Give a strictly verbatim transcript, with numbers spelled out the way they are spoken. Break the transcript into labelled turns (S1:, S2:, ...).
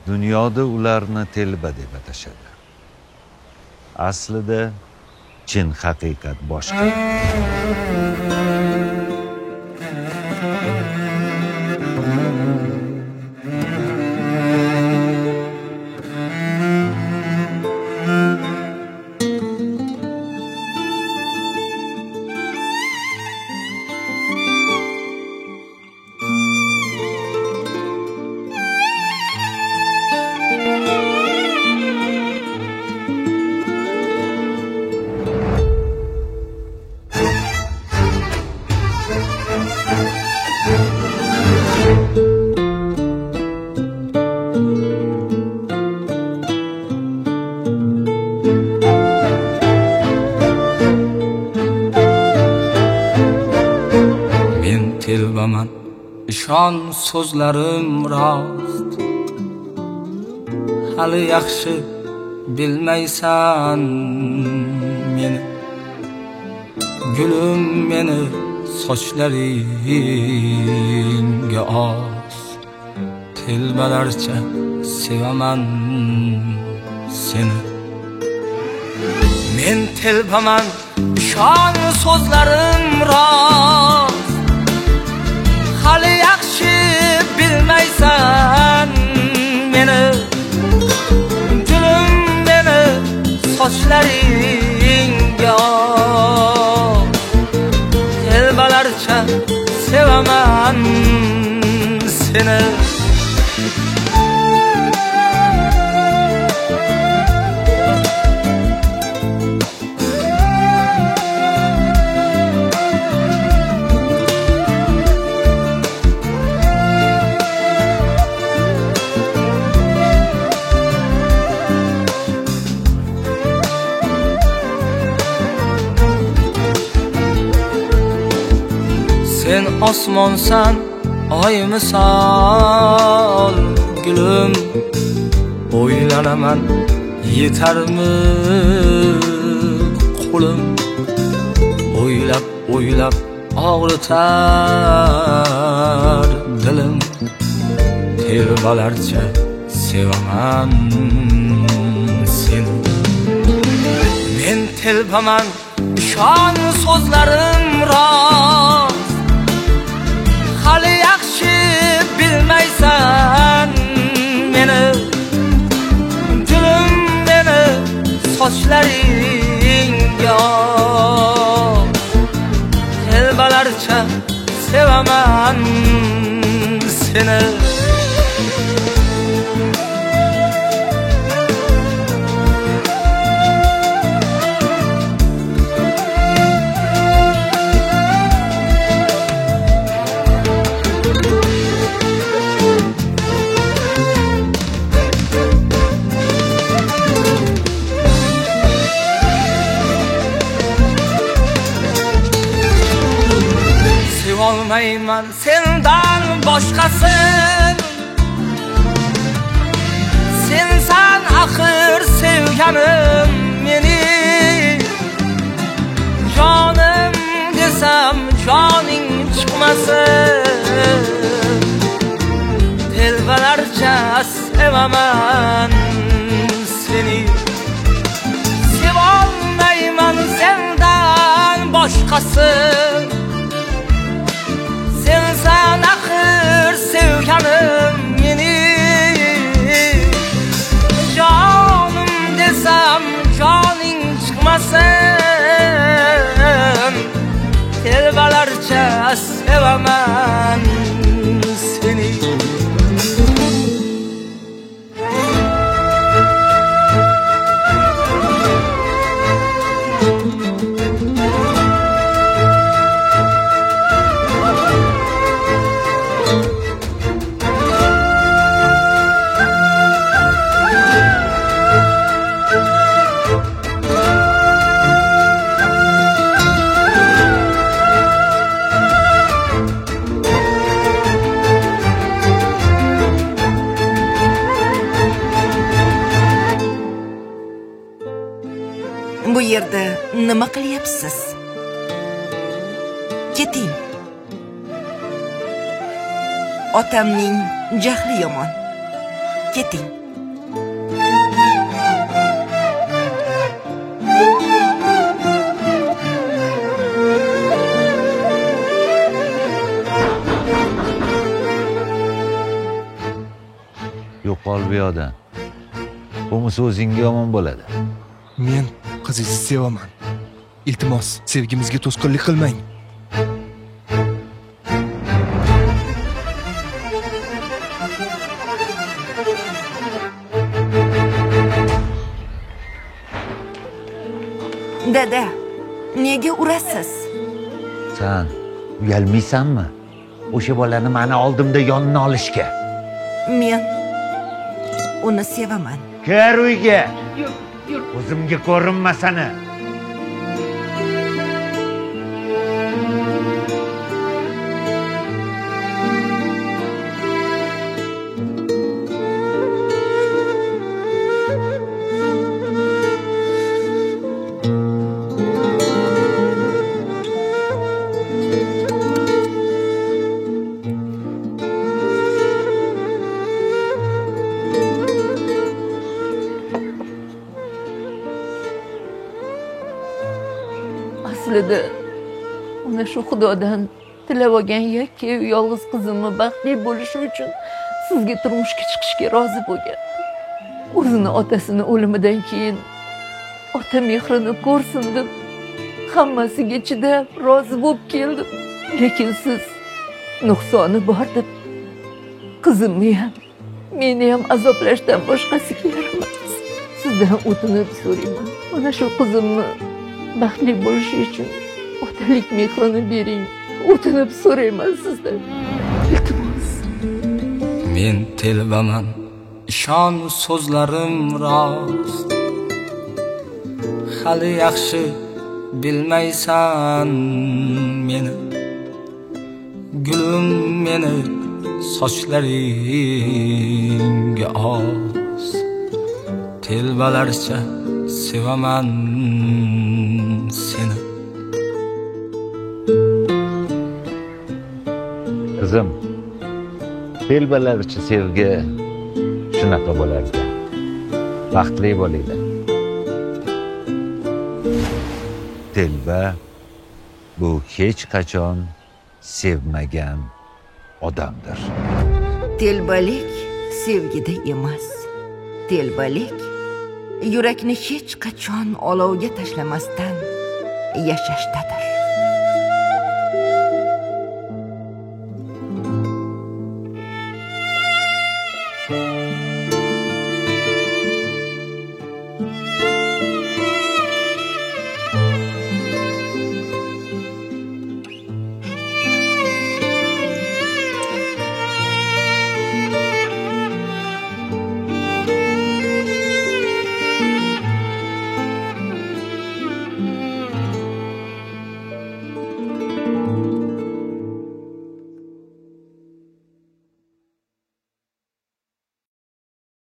S1: Dunyoda ularni telba deb atashadi. Aslida chin haqiqat boshqa.
S2: Telbaman, ishon so'zlarim rost. Hali yaxshi bilmaysan meni. Gulim meni sochlaringga os. Telbalarcha sevaman seni. Men telbaman, ishon so'zlarim rost. Hali yaxshi bilmaysan meni. Gulim meni sochlaringga os. Telbalarcha sevaman seni. Sen osmonsan, oy misol gulum. O'ylanaman, yetarmi qo'lim. O'ylab, o'ylab og'ritar dilim. Telbalarcha sevaman seni. Men telbaman, ishon so'zlarim rost. Hali yaxshi bilmaysan meni. Gulim meni sochlaringga os. Telbalarcha sevaman seni. Olmayman sendan boshqasin. Sensan axir sevganim meni. Jonim desam joning chiqmasin. Telbalarcha sevaman seni. Sevolmayman sendan boshqasin. Sensan axir sevganim meni. Jonim desam joning chiqmasin. Telbalarcha sevaman seni.
S3: Bu yerda nima qilyapsiz? Keting. Otamning jahli yomon. keting.
S1: Yo'qol bu yoqdan. Bo'lmasa o'zingga yomon bo'ladi.
S4: Men qizingizni sevaman. Iltimos, sevgimizga to'sqinlik qilmang.
S3: Dada, nega urasiz?
S1: Sen uyalmaysanmi? O'sha bolani meni oldimda yonini olishga.
S3: Men uni sevaman.
S1: Kir uyga. O'zimga ko'rinma seni.
S5: Aslida ona shu Xudodan tilab olgan yakka yolg'iz qizimni baxtli bo'lishi uchun sizga turmushga chiqishga rozi bo'lgan. O'zini otasini o'limidan keyin ota mehrini ko'rsin deb hammasiga chidab rozi bo'lib keldim. Lekin siz nuqsoni bor deb qizimni ham, meni ham azoblashdan boshqasiga yaramas. Sizdan o'tinib so'rayman. Mana shu qizimni baxtli bo'lishi uchun otalik mehrini bering. O'tinib so'rayman sizdan. Iltimos.
S2: Men telbaman, ishon so'zlarim rost. Hali yaxshi bilmaysan meni. Gulim meni sochlaringga os. Telbalarcha sevaman seni.
S1: Qizim, telbalarcha sevgi shunaqa bo'lar ekan. Baxtli bo'linglar. Telba bu hech qachon sevmagan odamdir.
S3: Telbalik sevgida emas. Telbalik yurakni hech qachon olovga tashlamasdan yashashdadir.